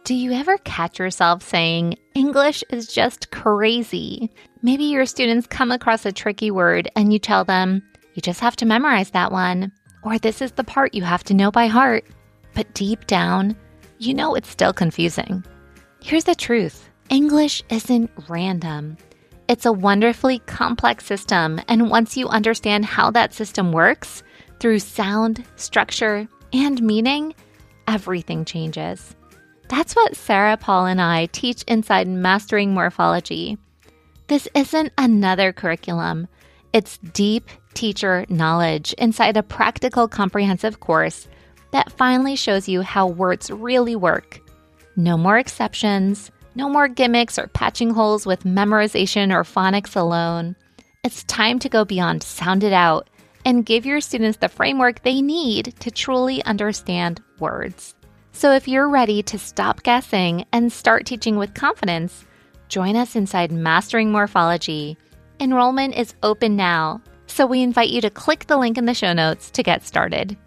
Do you ever catch yourself saying, English is just crazy? Maybe your students come across a tricky word and you tell them, you just have to memorize that one, or this is the part you have to know by heart. But deep down, you know it's still confusing. Here's the truth. English isn't random. It's a wonderfully complex system, and once you understand how that system works, through sound, structure, and meaning, everything changes. That's what Sarah, Paul, and I teach inside Mastering Morphology. This isn't another curriculum. It's deep teacher knowledge inside a practical, comprehensive course that finally shows you how words really work. No more exceptions, no more gimmicks or patching holes with memorization or phonics alone. It's time to go beyond sound it out and give your students the framework they need to truly understand words. So if you're ready to stop guessing and start teaching with confidence, join us inside Mastering Morphology. Enrollment is open now, so we invite you to click the link in the show notes to get started.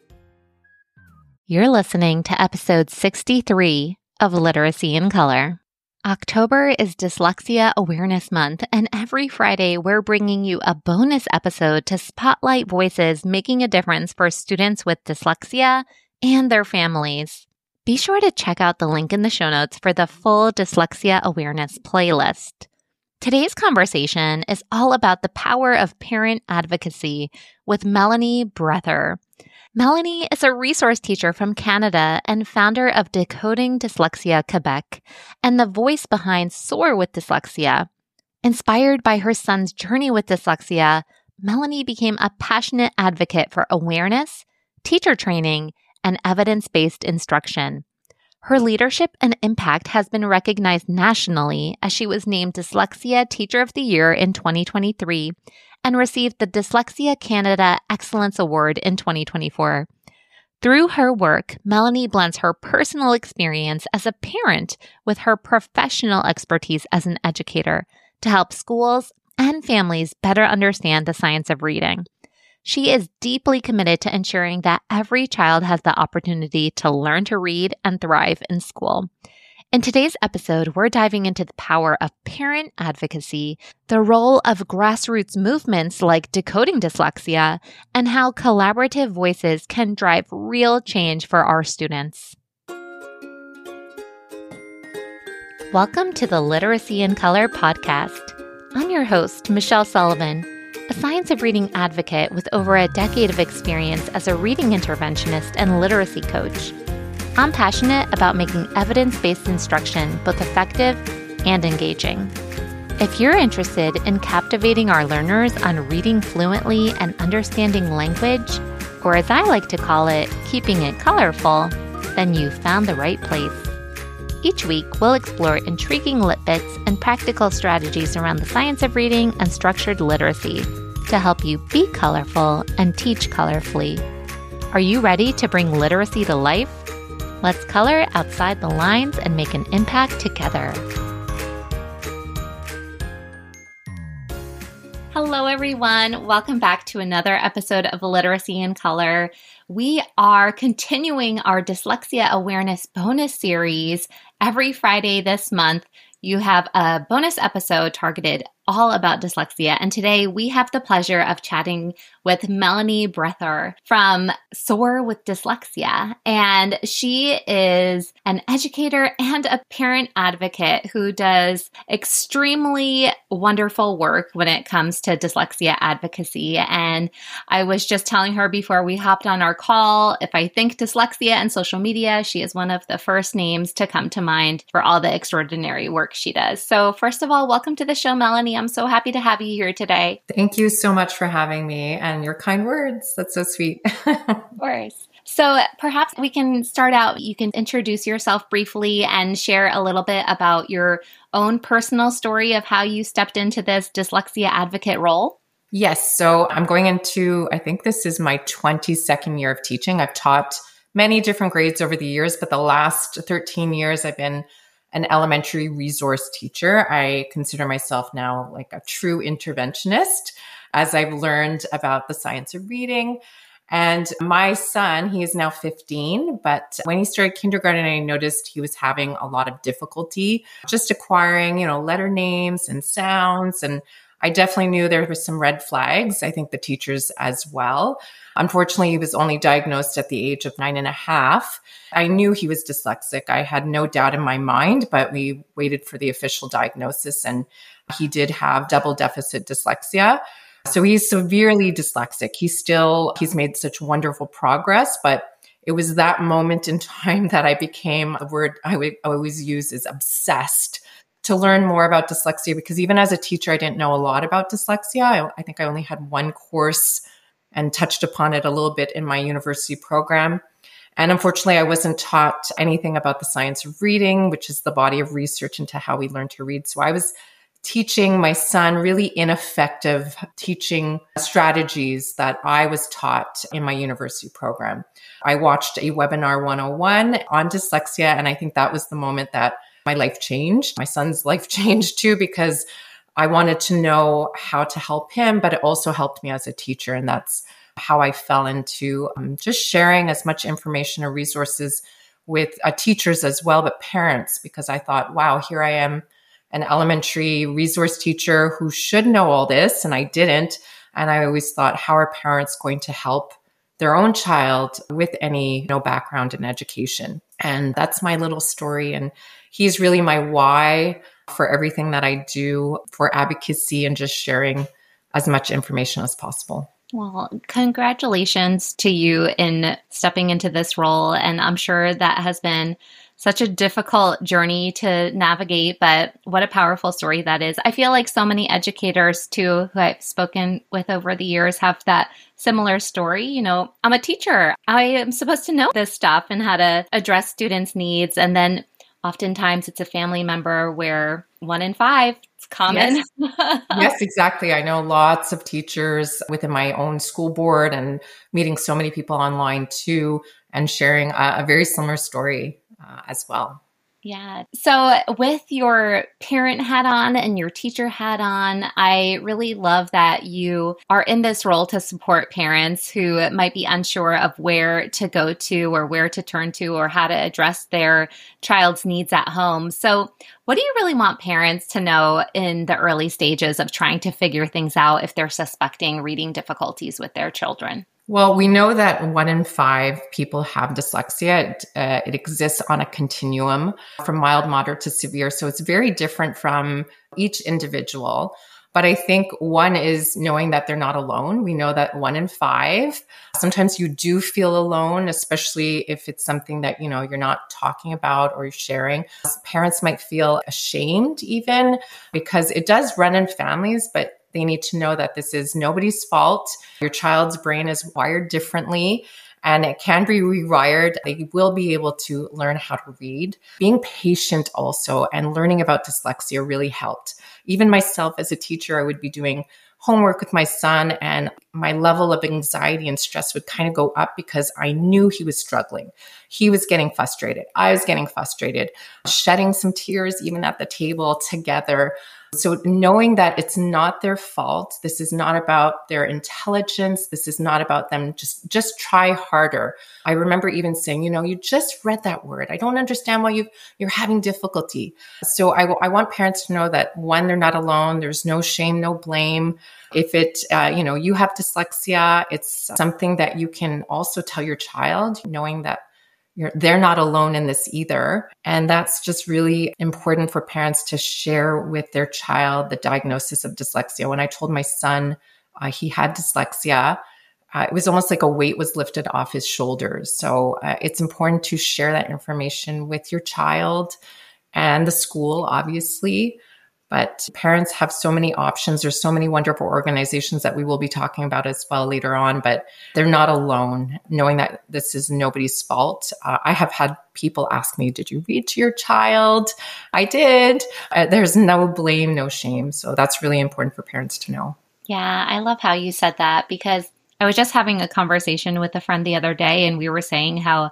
You're listening to episode 63 of Literacy in Color. October is Dyslexia Awareness Month, and every Friday we're bringing you a bonus episode to spotlight voices making a difference for students with dyslexia and their families. Be sure to check out the link in the show notes for the full Dyslexia Awareness playlist. Today's conversation is all about the power of parent advocacy with Melanie Breather. Melanie is a resource teacher from Canada and founder of Decoding Dyslexia Quebec and the voice behind Soar with Dyslexia. Inspired by her son's journey with dyslexia, Melanie became a passionate advocate for awareness, teacher training, and evidence-based instruction. Her leadership and impact has been recognized nationally as she was named Dyslexia Teacher of the Year in 2023 and received the Dyslexia Canada Excellence Award in 2024. Through her work, Melanie blends her personal experience as a parent with her professional expertise as an educator to help schools and families better understand the science of reading. She is deeply committed to ensuring that every child has the opportunity to learn to read and thrive in school. In today's episode, we're diving into the power of parent advocacy, the role of grassroots movements like Decoding Dyslexia, and how collaborative voices can drive real change for our students. Welcome to the Literacy in Color podcast. I'm your host, Michelle Sullivan, a science of reading advocate with over a decade of experience as a reading interventionist and literacy coach. I'm passionate about making evidence-based instruction both effective and engaging. If you're interested in captivating our learners on reading fluently and understanding language, or as I like to call it, keeping it colorful, then you've found the right place. Each week, we'll explore intriguing lit bits and practical strategies around the science of reading and structured literacy to help you be colorful and teach colorfully. Are you ready to bring literacy to life? Let's color outside the lines and make an impact together. Hello, everyone. Welcome back to another episode of Literacy in Color. We are continuing our Dyslexia Awareness bonus series. Every Friday this month, you have a bonus episode targeted all about dyslexia. And today we have the pleasure of chatting with Melanie Breather from Soar with Dyslexia. And she is an educator and a parent advocate who does extremely wonderful work when it comes to dyslexia advocacy. And I was just telling her before we hopped on our call, if I think dyslexia and social media, she is one of the first names to come to mind for all the extraordinary work she does. So first of all, welcome to the show, Melanie. I'm so happy to have you here today. Thank you so much for having me and your kind words. That's so sweet. Of course. So perhaps we can start out, you can introduce yourself briefly and share a little bit about your own personal story of how you stepped into this dyslexia advocate role. Yes. So I'm going into, I think this is my 22nd year of teaching. I've taught many different grades over the years, but the last 13 years I've been an elementary resource teacher. I consider myself now like a true interventionist as I've learned about the science of reading And my son, he is now 15, but when he started kindergarten, I noticed he was having a lot of difficulty just acquiring, letter names and sounds. And I definitely knew there were some red flags. I think the teachers as well. Unfortunately, he was only diagnosed at the age of 9.5. I knew he was dyslexic. I had no doubt in my mind, but we waited for the official diagnosis, and he did have double deficit dyslexia. So he's severely dyslexic. He's made such wonderful progress, but it was that moment in time that I became, a word I would always use is obsessed, to learn more about dyslexia, because even as a teacher, I didn't know a lot about dyslexia. I think I only had one course and touched upon it a little bit in my university program. And unfortunately, I wasn't taught anything about the science of reading, which is the body of research into how we learn to read. So I was teaching my son really ineffective teaching strategies that I was taught in my university program. I watched a webinar 101 on dyslexia, and I think that was the moment that my life changed. My son's life changed too, because I wanted to know how to help him, but it also helped me as a teacher. And that's how I fell into just sharing as much information or resources with teachers as well, but parents, because I thought, wow, here I am, an elementary resource teacher who should know all this, and I didn't. And I always thought, how are parents going to help their own child with any background in education? And that's my little story. And he's really my why for everything that I do for advocacy and just sharing as much information as possible. Well, congratulations to you in stepping into this role. And I'm sure that has been such a difficult journey to navigate, but what a powerful story that is. I feel like so many educators too, who I've spoken with over the years, have that similar story. I'm a teacher. I am supposed to know this stuff and how to address students' needs. And then oftentimes it's a family member where 1 in 5, it's common. Yes. Yes, exactly. I know lots of teachers within my own school board and meeting so many people online too, and sharing a very similar story as well. Yeah. So with your parent hat on and your teacher hat on, I really love that you are in this role to support parents who might be unsure of where to go to or where to turn to or how to address their child's needs at home. So what do you really want parents to know in the early stages of trying to figure things out if they're suspecting reading difficulties with their children? Well, we know that 1 in 5 people have dyslexia. It exists on a continuum from mild, moderate to severe. So it's very different from each individual. But I think one is knowing that they're not alone. We know that 1 in 5, sometimes you do feel alone, especially if it's something that, you're not talking about or sharing. Parents might feel ashamed even, because it does run in families, but they need to know that this is nobody's fault. Your child's brain is wired differently, and it can be rewired. They will be able to learn how to read. Being patient also, and learning about dyslexia really helped. Even myself as a teacher, I would be doing homework with my son, and my level of anxiety and stress would kind of go up because I knew he was struggling. He was getting frustrated. I was getting frustrated, shedding some tears even at the table together. So knowing that it's not their fault, this is not about their intelligence, this is not about them, just try harder. I remember even saying, you just read that word. I don't understand why you're having difficulty. So I want parents to know that, one, they're not alone. There's no shame, no blame. If you have dyslexia, it's something that you can also tell your child, knowing that they're not alone in this either. And that's just really important for parents to share with their child the diagnosis of dyslexia. When I told my son he had dyslexia, it was almost like a weight was lifted off his shoulders. So it's important to share that information with your child and the school, obviously. But parents have so many options. There's so many wonderful organizations that we will be talking about as well later on, but they're not alone, knowing that this is nobody's fault. I have had people ask me, did you read to your child? I did. There's no blame, no shame. So that's really important for parents to know. Yeah, I love how you said that, because I was just having a conversation with a friend the other day, and we were saying how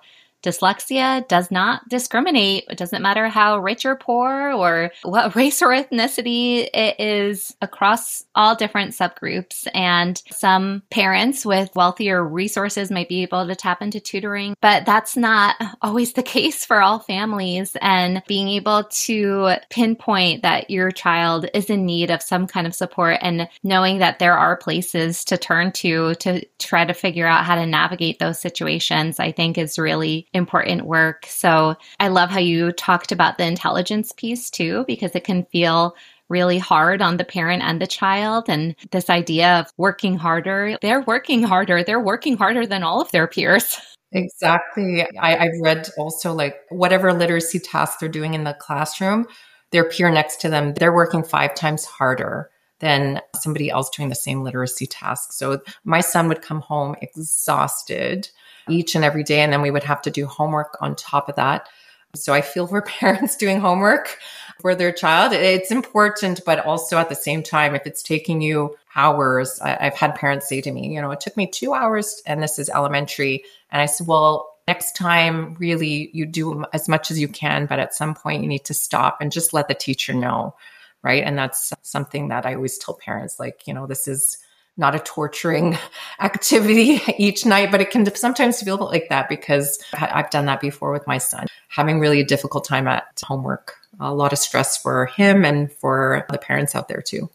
dyslexia does not discriminate. It doesn't matter how rich or poor or what race or ethnicity. It is across all different subgroups. And some parents with wealthier resources might be able to tap into tutoring, but that's not always the case for all families. And being able to pinpoint that your child is in need of some kind of support and knowing that there are places to turn to try to figure out how to navigate those situations, I think is really important work. So I love how you talked about the intelligence piece too, because it can feel really hard on the parent and the child. And this idea of working harder, they're working harder. They're working harder than all of their peers. Exactly. I've read also like whatever literacy tasks they're doing in the classroom, their peer next to them, they're working 5 times harder than somebody else doing the same literacy task. So my son would come home exhausted each and every day, and then we would have to do homework on top of that. So I feel for parents doing homework for their child. It's important, but also at the same time, if it's taking you hours, I've had parents say to me, it took me 2 hours and this is elementary. And I said, well, next time, really, you do as much as you can, but at some point you need to stop and just let the teacher know. Right. And that's something that I always tell parents, like, this is not a torturing activity each night, but it can sometimes feel like that because I've done that before with my son, having really a difficult time at homework, a lot of stress for him and for the parents out there too.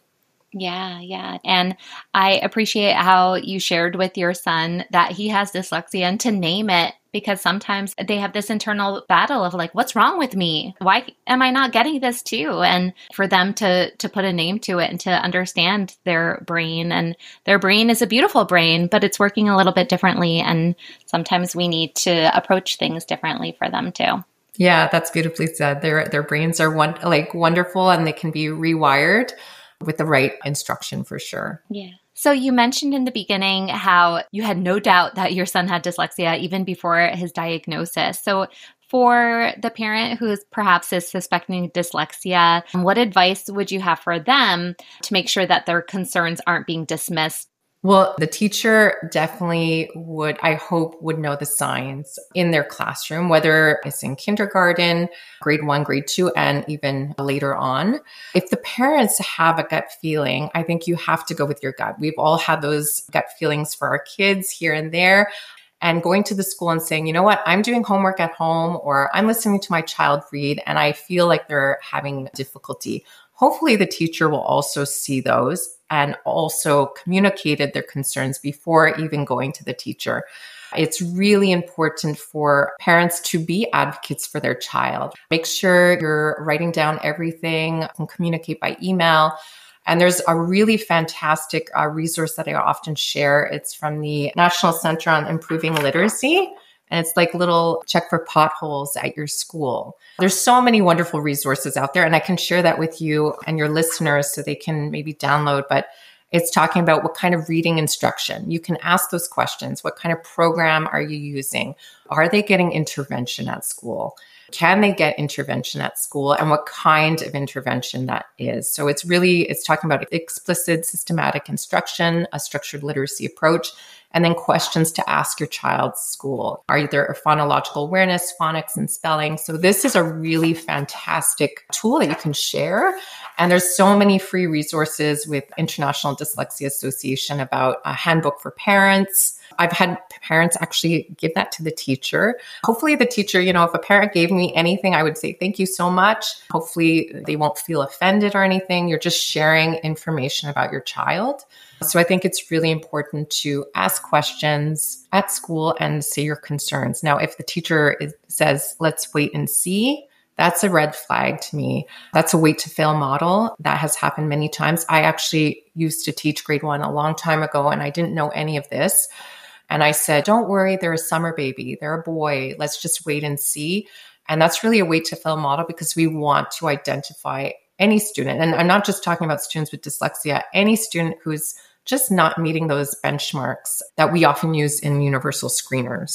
Yeah. And I appreciate how you shared with your son that he has dyslexia and to name it, because sometimes they have this internal battle of like, what's wrong with me? Why am I not getting this too? And for them to put a name to it and to understand their brain, and their brain is a beautiful brain, but it's working a little bit differently. And sometimes we need to approach things differently for them too. Yeah, that's beautifully said. Their brains are wonderful, and they can be rewired with the right instruction for sure. Yeah. So you mentioned in the beginning how you had no doubt that your son had dyslexia even before his diagnosis. So for the parent who perhaps is suspecting dyslexia, what advice would you have for them to make sure that their concerns aren't being dismissed? Well, the teacher definitely would know the signs in their classroom, whether it's in kindergarten, grade 1, grade 2, and even later on. If the parents have a gut feeling, I think you have to go with your gut. We've all had those gut feelings for our kids here and there. And going to the school and saying, you know what, I'm doing homework at home, or I'm listening to my child read and I feel like they're having difficulty. Hopefully the teacher will also see those and also communicated their concerns before even going to the teacher. It's really important for parents to be advocates for their child. Make sure you're writing down everything, and communicate by email. And there's a really fantastic resource that I often share. It's from the National Center on Improving Literacy. And it's like little check for potholes at your school. There's so many wonderful resources out there, and I can share that with you and your listeners so they can maybe download. But it's talking about what kind of reading instruction. You can ask those questions. What kind of program are you using? Are they getting intervention at school? Can they get intervention at school, and what kind of intervention that is? So it's talking about explicit systematic instruction, a structured literacy approach, and then questions to ask your child's school. Are there phonological awareness, phonics, and spelling? So this is a really fantastic tool that you can share. And there's so many free resources with International Dyslexia Association about a handbook for parents. I've had parents actually give that to the teacher. Hopefully the teacher, if a parent gave me anything, I would say, thank you so much. Hopefully they won't feel offended or anything. You're just sharing information about your child. So I think it's really important to ask questions at school and say your concerns. Now, if the teacher says, let's wait and see, that's a red flag to me. That's a wait to fail model. That has happened many times. I actually used to teach grade 1 a long time ago, and I didn't know any of this. And I said, don't worry, they're a summer baby. They're a boy. Let's just wait and see. And that's really a wait to fail model because we want to identify any student. And I'm not just talking about students with dyslexia, any student who's just not meeting those benchmarks that we often use in universal screeners.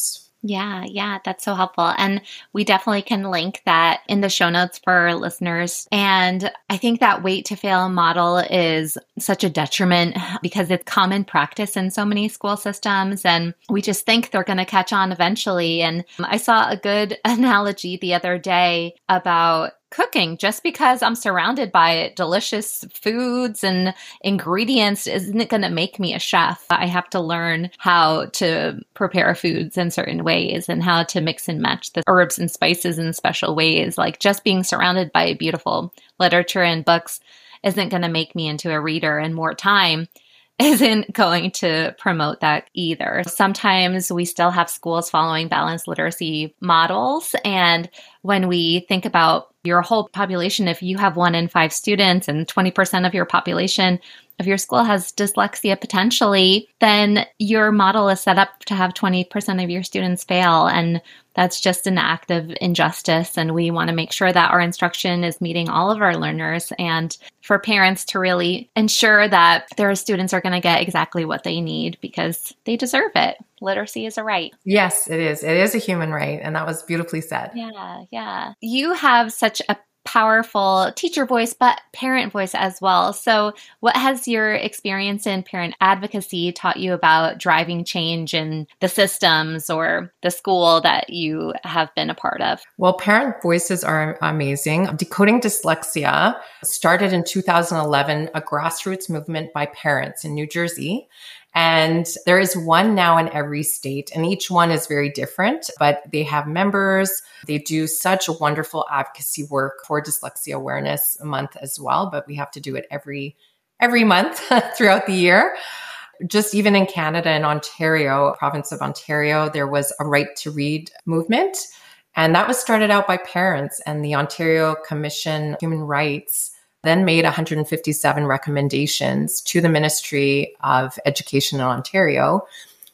Yeah, that's so helpful. And we definitely can link that in the show notes for our listeners. And I think that wait to fail model is such a detriment because it's common practice in so many school systems. And we just think they're going to catch on eventually. And I saw a good analogy the other day about cooking. Just because I'm surrounded by delicious foods and ingredients isn't going to make me a chef. I have to learn how to prepare foods in certain ways and how to mix and match the herbs and spices in special ways. Like just being surrounded by beautiful literature and books isn't going to make me into a reader, and more time isn't going to promote that either. Sometimes we still have schools following balanced literacy models. And when we think about your whole population, if you have 1 in 5 students and 20% of your population of your school has dyslexia potentially, then your model is set up to have 20% of your students fail. And that's just an act of injustice. And we want to make sure that our instruction is meeting all of our learners, and for parents to really ensure that their students are going to get exactly what they need because they deserve it. Literacy is a right. Yes, it is. It is a human right. And that was beautifully said. Yeah. You have such a powerful teacher voice, but parent voice as well. So what has your experience in parent advocacy taught you about driving change in the systems or the school that you have been a part of? Well, parent voices are amazing. Decoding Dyslexia started in 2011, a grassroots movement by parents in New Jersey. And there is one now in every state, and each one is very different, but they have members. They do such wonderful advocacy work for Dyslexia Awareness Month as well, but we have to do it every month throughout the year. Just even in Canada and Ontario, province of Ontario, there was a right to read movement. And that was started out by parents, and the Ontario Commission on Human Rights then made 157 recommendations to the Ministry of Education in Ontario.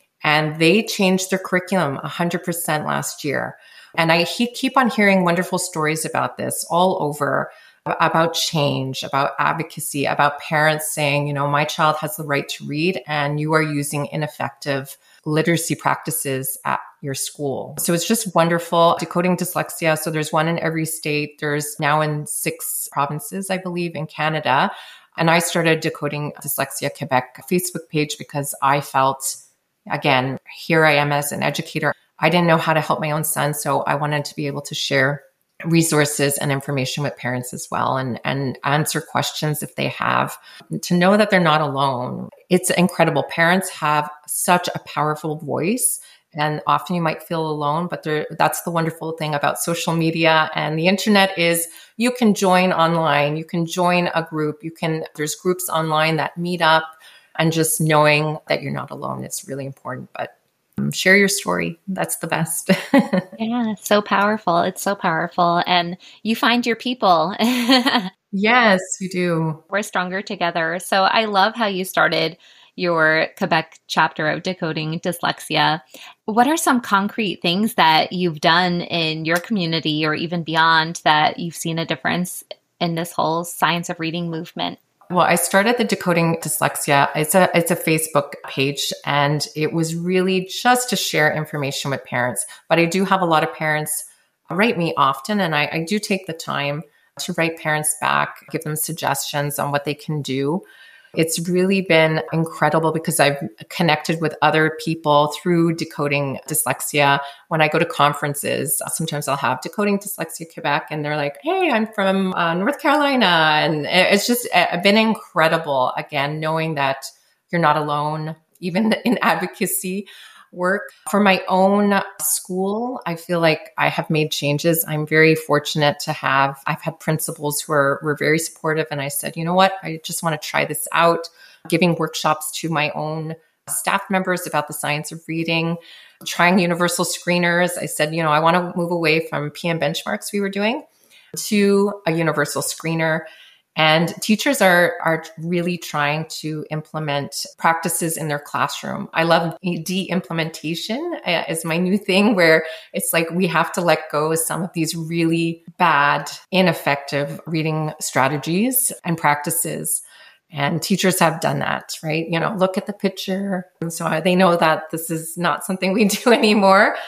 And they changed their curriculum 100% last year. And I keep on hearing wonderful stories about this all over, about change, about advocacy, about parents saying, you know, my child has the right to read and you are using ineffective literacy practices at your school. So it's just wonderful. Decoding Dyslexia. So there's one in every state. There's now in 6 provinces, I believe, in Canada. And I started Decoding Dyslexia Quebec Facebook page because I felt, again, here I am as an educator. I didn't know how to help my own son. So I wanted to be able to share resources and information with parents as well, and answer questions if they have, to know that they're not alone. It's incredible. Parents have such a powerful voice, and often you might feel alone, but that's the wonderful thing about social media and the internet is you can join online, you can join a group, there's groups online that meet up, and just knowing that you're not alone is really important. But share your story. That's the best. Yeah, so powerful. It's so powerful. And you find your people. Yes, you do. We're stronger together. So I love how you started your Quebec chapter of Decoding Dyslexia. What are some concrete things that you've done in your community or even beyond that you've seen a difference in this whole science of reading movement? Well, I started the Decoding Dyslexia. It's a Facebook page, and it was really just to share information with parents. But I do have a lot of parents write me often, and I do take the time to write parents back, give them suggestions on what they can do. It's really been incredible because I've connected with other people through Decoding Dyslexia. When I go to conferences, sometimes I'll have Decoding Dyslexia Quebec, and they're like, hey, I'm from North Carolina. And it's just been incredible, again, knowing that you're not alone, even in advocacy work. For my own school, I feel like I have made changes. I'm very fortunate to I've had principals who were very supportive. And I said, you know what, I just want to try this out, giving workshops to my own staff members about the science of reading, trying universal screeners. I said, you know, I want to move away from PM benchmarks we were doing to a universal screener. And teachers are really trying to implement practices in their classroom. I love de-implementation is my new thing, where it's like we have to let go of some of these really bad, ineffective reading strategies and practices. And teachers have done that, right? You know, look at the picture. And so they know that this is not something we do anymore.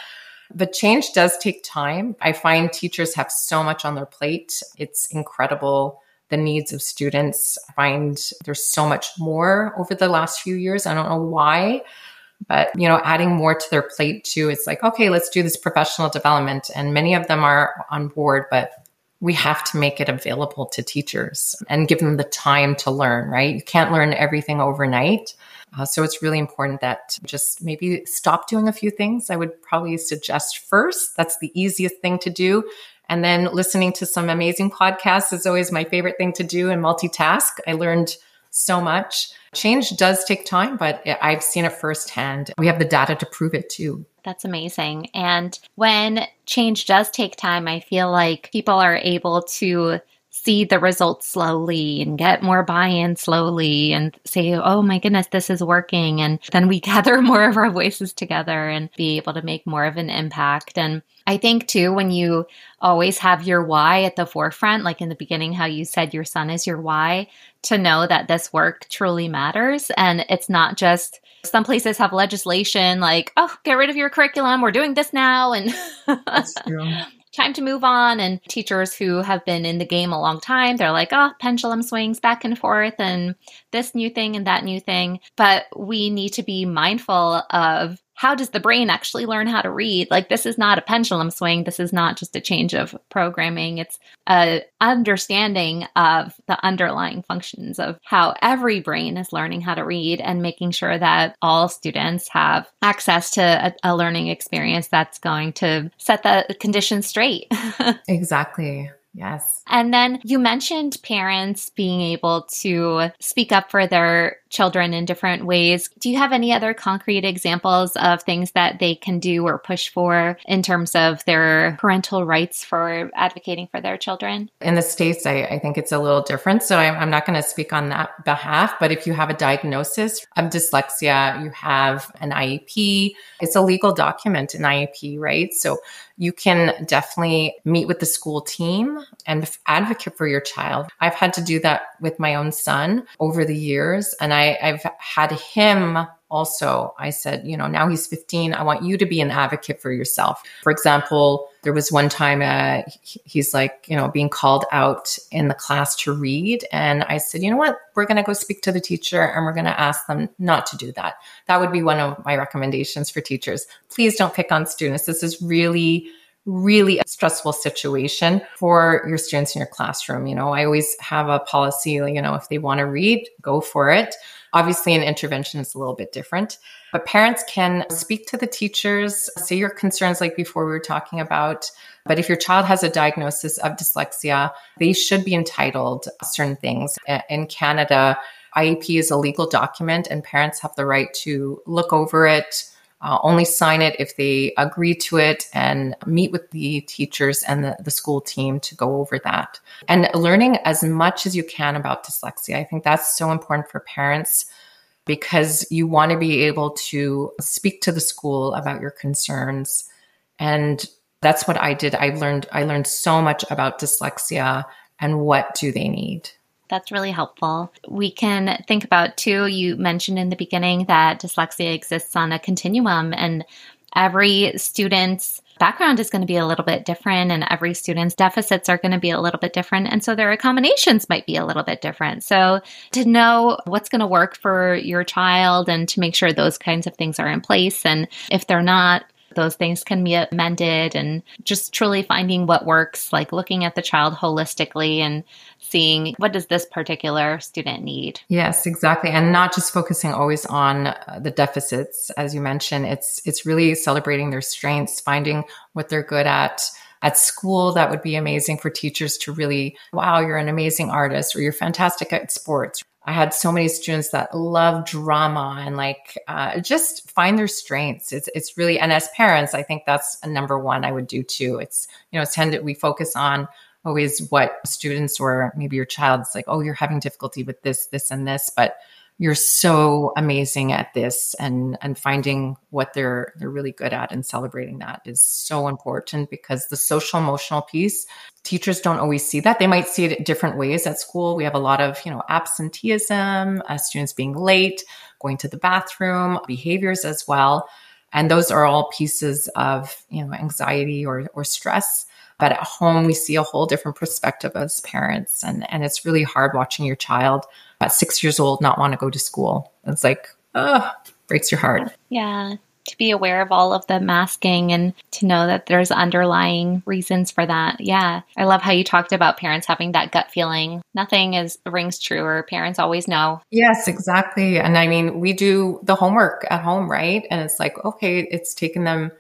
But change does take time. I find teachers have so much on their plate. It's incredible, the needs of students. I find there's so much more over the last few years. I don't know why, but adding more to their plate too. It's like, okay, let's do this professional development. And many of them are on board, but we have to make it available to teachers and give them the time to learn, right? You can't learn everything overnight. So it's really important that just maybe stop doing a few things. I would probably suggest first. That's the easiest thing to do. And then listening to some amazing podcasts is always my favorite thing to do and multitask. I learned so much. Change does take time, but I've seen it firsthand. We have the data to prove it too. That's amazing. And when change does take time, I feel like people are able to see the results slowly and get more buy-in slowly and say, oh my goodness, this is working. And then we gather more of our voices together and be able to make more of an impact. And I think too, when you always have your why at the forefront, like in the beginning, how you said your son is your why, to know that this work truly matters. And it's not just, some places have legislation like, oh, get rid of your curriculum. We're doing this now. And That's true. Time to move on. And teachers who have been in the game a long time, they're like, oh, pendulum swings back and forth and this new thing and that new thing. But we need to be mindful of, how does the brain actually learn how to read? Like, this is not a pendulum swing. This is not just a change of programming. It's an understanding of the underlying functions of how every brain is learning how to read and making sure that all students have access to a learning experience that's going to set the conditions straight. Exactly. Yes. And then you mentioned parents being able to speak up for their children in different ways. Do you have any other concrete examples of things that they can do or push for in terms of their parental rights for advocating for their children? In the States, I think it's a little different. So I'm not going to speak on that behalf, but if you have a diagnosis of dyslexia, you have an IEP, it's a legal document, an IEP, right? So you can definitely meet with the school team and advocate for your child. I've had to do that with my own son over the years. And I've had him also, I said, now he's 15. I want you to be an advocate for yourself. For example, there was one time he's like, being called out in the class to read. And I said, you know what, we're going to go speak to the teacher and we're going to ask them not to do that. That would be one of my recommendations for teachers. Please don't pick on students. This is really a stressful situation for your students in your classroom. I always have a policy, if they want to read, go for it. Obviously, an intervention is a little bit different, but parents can speak to the teachers, say your concerns like before we were talking about. But if your child has a diagnosis of dyslexia, they should be entitled to certain things. In Canada, IEP is a legal document and parents have the right to look over it, only sign it if they agree to it, and meet with the teachers and the school team to go over that. And learning as much as you can about dyslexia. I think that's so important for parents because you want to be able to speak to the school about your concerns. And that's what I did. I learned so much about dyslexia and what do they need. That's really helpful. We can think about too, you mentioned in the beginning that dyslexia exists on a continuum and every student's background is going to be a little bit different and every student's deficits are going to be a little bit different. And so their accommodations might be a little bit different. So to know what's going to work for your child and to make sure those kinds of things are in place. And if they're not, those things can be amended, and just truly finding what works, like looking at the child holistically and seeing what does this particular student need. Yes, exactly. And not just focusing always on the deficits, as you mentioned. It's really celebrating their strengths, finding what they're good at. At school, that would be amazing for teachers to really, wow, you're an amazing artist or you're fantastic at sports. I had so many students that love drama and just find their strengths. It's really, and as parents, I think that's a number one I would do too. It's, we focus on always what students or maybe your child's like, oh, you're having difficulty with this, and this, but you're so amazing at this, and finding what they're really good at and celebrating that is so important because the social emotional piece, teachers don't always see that. They might see it different ways at school. We have a lot of, absenteeism, students being late, going to the bathroom, behaviors as well. And those are all pieces of, anxiety or stress. But at home, we see a whole different perspective as parents. And it's really hard watching your child at 6 years old not want to go to school. It's like, breaks your heart. Yeah. To be aware of all of the masking and to know that there's underlying reasons for that. Yeah. I love how you talked about parents having that gut feeling. Nothing rings true, or parents always know. Yes, exactly. And I mean, we do the homework at home, right? And it's like, okay, it's taken them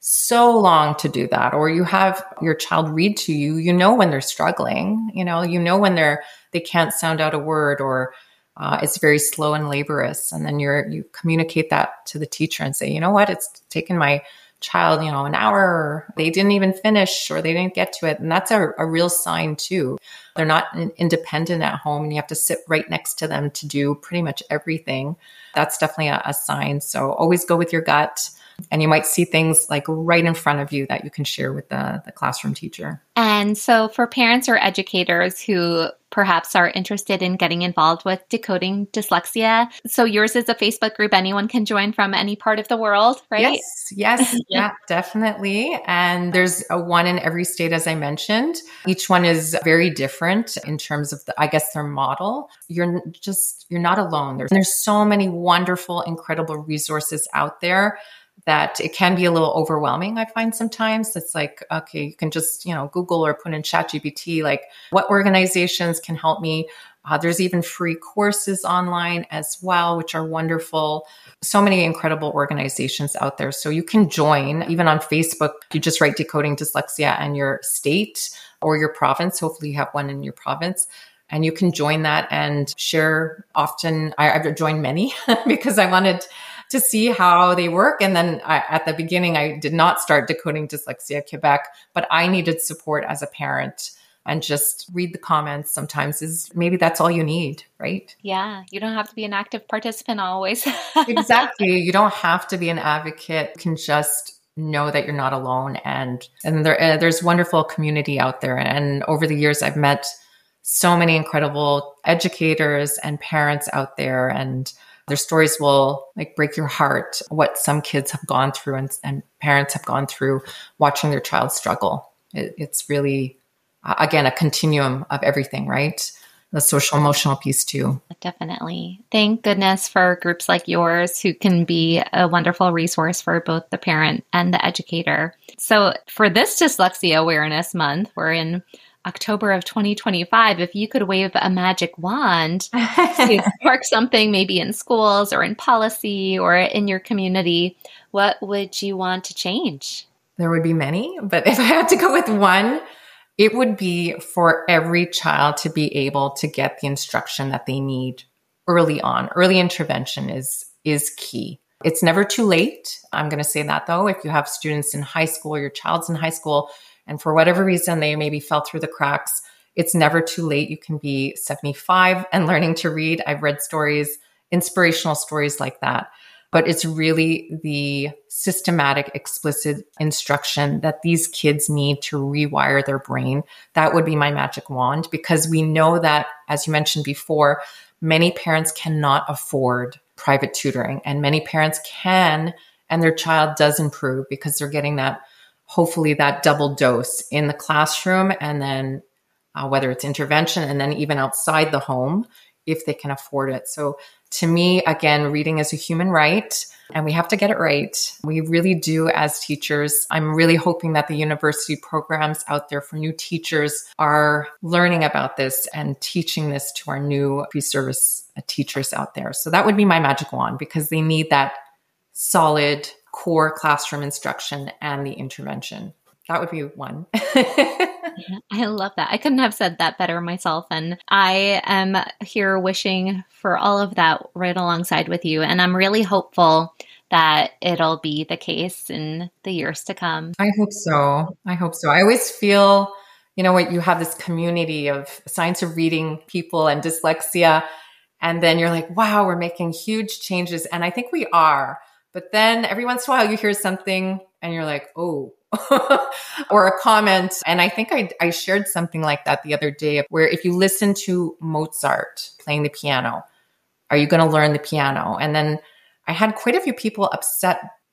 so long to do that. Or you have your child read to you, when they're struggling, when they can't sound out a word, or it's very slow and laborious. And then you communicate that to the teacher and say, you know what, it's taken my child, an hour, or they didn't even finish, or they didn't get to it. And that's a real sign too. They're not independent at home, and you have to sit right next to them to do pretty much everything. That's definitely a sign. So always go with your gut. And you might see things like right in front of you that you can share with the classroom teacher. And so for parents or educators who perhaps are interested in getting involved with Decoding Dyslexia, so yours is a Facebook group anyone can join from any part of the world, right? Yes. Yeah, definitely. And there's one in every state, as I mentioned. Each one is very different in terms of their model. You're not alone. There's so many wonderful, incredible resources out there that it can be a little overwhelming. I find sometimes it's like, okay, you can just, Google or put in ChatGPT, like what organizations can help me. There's even free courses online as well, which are wonderful. So many incredible organizations out there. So you can join even on Facebook. You just write Decoding Dyslexia and your state or your province. Hopefully you have one in your province. And you can join that and share. Often I've joined many because I wanted to see how they work. And then at the beginning, I did not start Decoding Dyslexia Quebec, but I needed support as a parent, and just read the comments sometimes maybe that's all you need, right? Yeah. You don't have to be an active participant always. Exactly. You don't have to be an advocate. You can just know that you're not alone. And there's wonderful community out there. And over the years, I've met so many incredible educators and parents out there, and their stories will break your heart, what some kids have gone through and parents have gone through watching their child struggle. It's really, again, a continuum of everything, right? The social emotional piece too. Definitely. Thank goodness for groups like yours who can be a wonderful resource for both the parent and the educator. So for this Dyslexia Awareness Month, we're in October of 2025, if you could wave a magic wand to spark something maybe in schools or in policy or in your community, what would you want to change? There would be many, but if I had to go with one, it would be for every child to be able to get the instruction that they need early on. Early intervention is key. It's never too late. I'm going to say that though, if you have students in high school or your child's in high school, and for whatever reason, they maybe fell through the cracks, it's never too late. You can be 75 and learning to read. I've read stories, inspirational stories like that. But it's really the systematic, explicit instruction that these kids need to rewire their brain. That would be my magic wand, because we know that, as you mentioned before, many parents cannot afford private tutoring, and many parents can, and their child does improve because they're getting that, hopefully that double dose in the classroom, and then whether it's intervention, and then even outside the home if they can afford it. So to me, again, reading is a human right, and we have to get it right. We really do as teachers. I'm really hoping that the university programs out there for new teachers are learning about this and teaching this to our new pre-service teachers out there. So that would be my magic wand, because they need that solid core classroom instruction and the intervention. That would be one. I love that. I couldn't have said that better myself. And I am here wishing for all of that right alongside with you. And I'm really hopeful that it'll be the case in the years to come. I hope so. I always feel, what you have this community of science of reading people and dyslexia. And then you're like, wow, we're making huge changes. And I think we are. But then every once in a while you hear something and you're like, oh, or a comment. And I think I shared something like that the other day, where if you listen to Mozart playing the piano, are you going to learn the piano? And then I had quite a few people upset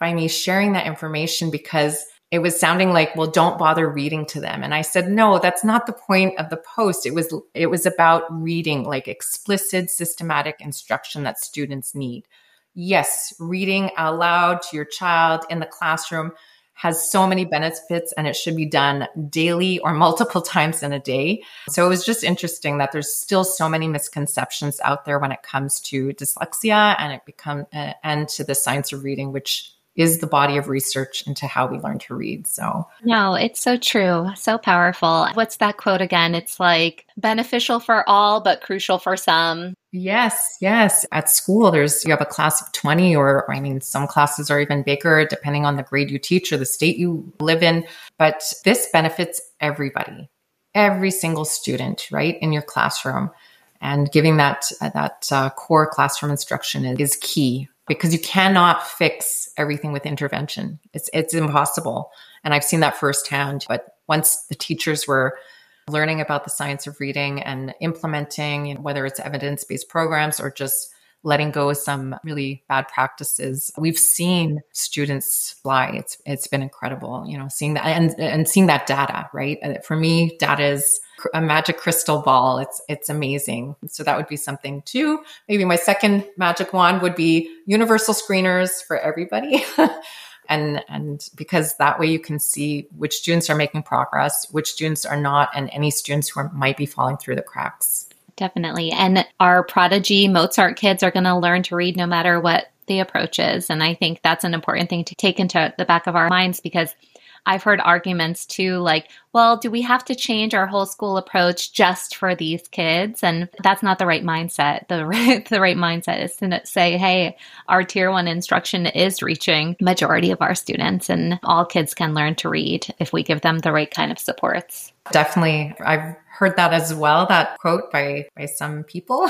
by me sharing that information because it was sounding like, well, don't bother reading to them. And I said, no, that's not the point of the post. It was about reading, like explicit, systematic instruction that students need. Yes, reading aloud to your child in the classroom has so many benefits, and it should be done daily or multiple times in a day. So it was just interesting that there's still so many misconceptions out there when it comes to dyslexia and to the science of reading, which is the body of research into how we learn to read. So no, it's so true. So powerful. What's that quote again? It's like beneficial for all, but crucial for some. yes. At school, you have a class of 20, or I mean, some classes are even bigger depending on the grade you teach or the state you live in. But this benefits everybody, every single student, right, in your classroom. And giving that core classroom instruction is key, because you cannot fix everything with intervention. It's impossible. And I've seen that firsthand. But once the teachers were learning about the science of reading and implementing, whether it's evidence-based programs or just letting go of some really bad practices, we've seen students fly. It's been incredible, seeing that and seeing that data, right? For me, data is a magic crystal ball. It's amazing. So that would be something too. Maybe my second magic wand would be universal screeners for everybody. And because that way you can see which students are making progress, which students are not, and any students who might be falling through the cracks. Definitely. And our prodigy Mozart kids are going to learn to read no matter what the approach is. And I think that's an important thing to take into the back of our minds, because I've heard arguments too, like, well, do we have to change our whole school approach just for these kids? And that's not the right mindset. The right mindset is to say, hey, our tier 1 instruction is reaching majority of our students, and all kids can learn to read if we give them the right kind of supports. Definitely. I've heard that as well, that quote by some people.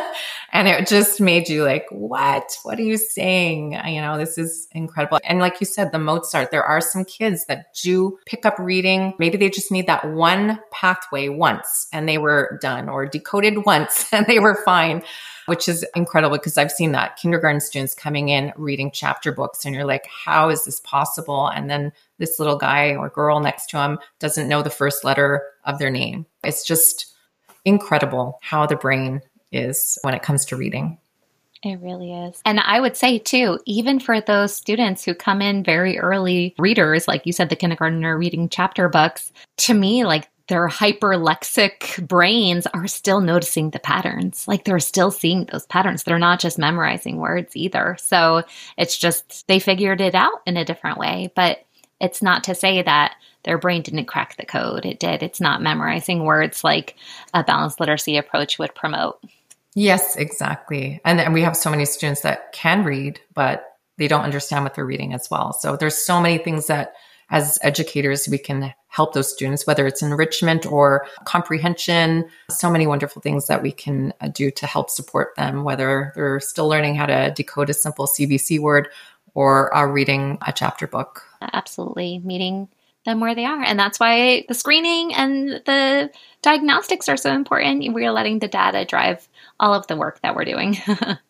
And it just made you like, what are you saying? This is incredible. And like you said, the Mozart, there are some kids that do pick up reading. Maybe they just need that one pathway once and they were done, or decoded once and they were fine, which is incredible, because I've seen that kindergarten students coming in reading chapter books and you're like, how is this possible? And then this little guy or girl next to him doesn't know the first letter of their name. It's just incredible how the brain is when it comes to reading. It really is. And I would say too, even for those students who come in very early readers, like you said, the kindergartner reading chapter books, to me, like their hyperlexic brains are still noticing the patterns. Like they're still seeing those patterns. They're not just memorizing words either. So it's just, they figured it out in a different way. But it's not to say that their brain didn't crack the code. It did. It's not memorizing words like a balanced literacy approach would promote. Yes, exactly. And we have so many students that can read, but they don't understand what they're reading as well. So there's so many things that as educators, we can help those students, whether it's enrichment or comprehension, so many wonderful things that we can do to help support them, whether they're still learning how to decode a simple CBC word or are reading a chapter book. Absolutely. Meeting them where they are. And that's why the screening and the diagnostics are so important. We're letting the data drive all of the work that we're doing.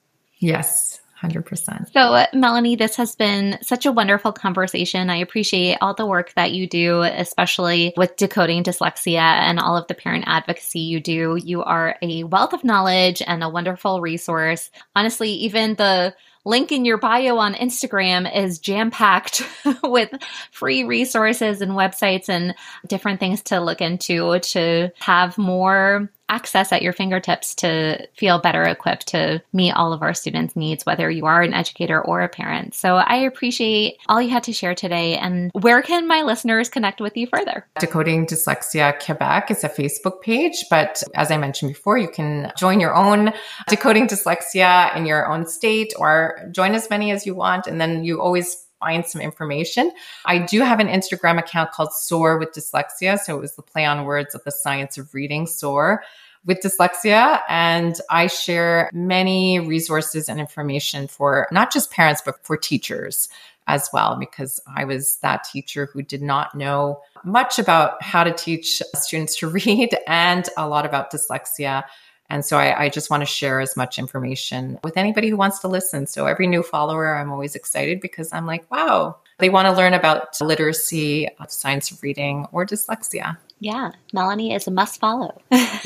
Yes, 100%. So, Melanie, this has been such a wonderful conversation. I appreciate all the work that you do, especially with decoding dyslexia and all of the parent advocacy you do. You are a wealth of knowledge and a wonderful resource. Honestly, even the link in your bio on Instagram is jam-packed with free resources and websites and different things to look into to have more access at your fingertips to feel better equipped to meet all of our students' needs, whether you are an educator or a parent. So I appreciate all you had to share today. And where can my listeners connect with you further? Decoding Dyslexia Quebec is a Facebook page, but as I mentioned before, you can join your own Decoding Dyslexia in your own state, or join as many as you want. And then you always find some information. I do have an Instagram account called Soar with Dyslexia. So it was the play on words of the science of reading, Soar with Dyslexia. And I share many resources and information for not just parents, but for teachers as well, because I was that teacher who did not know much about how to teach students to read and a lot about dyslexia. And so I just want to share as much information with anybody who wants to listen. So every new follower, I'm always excited because I'm like, wow, they want to learn about literacy, science of reading, or dyslexia. Yeah, Melanie is a must follow.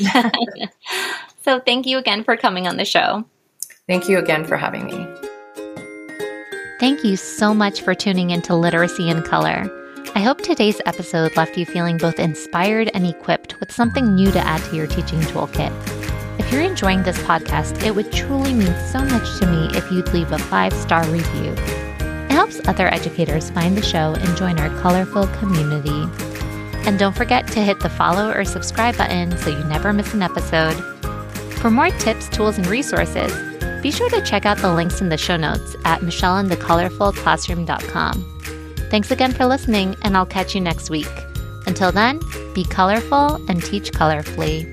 So thank you again for coming on the show. Thank you again for having me. Thank you so much for tuning into Literacy in Color. I hope today's episode left you feeling both inspired and equipped with something new to add to your teaching toolkit. If you're enjoying this podcast, it would truly mean so much to me if you'd leave a 5-star review. It helps other educators find the show and join our colorful community. And don't forget to hit the follow or subscribe button so you never miss an episode. For more tips, tools, and resources, be sure to check out the links in the show notes at michelleandthecolorfulclassroom.com. Thanks again for listening, and I'll catch you next week. Until then, be colorful and teach colorfully.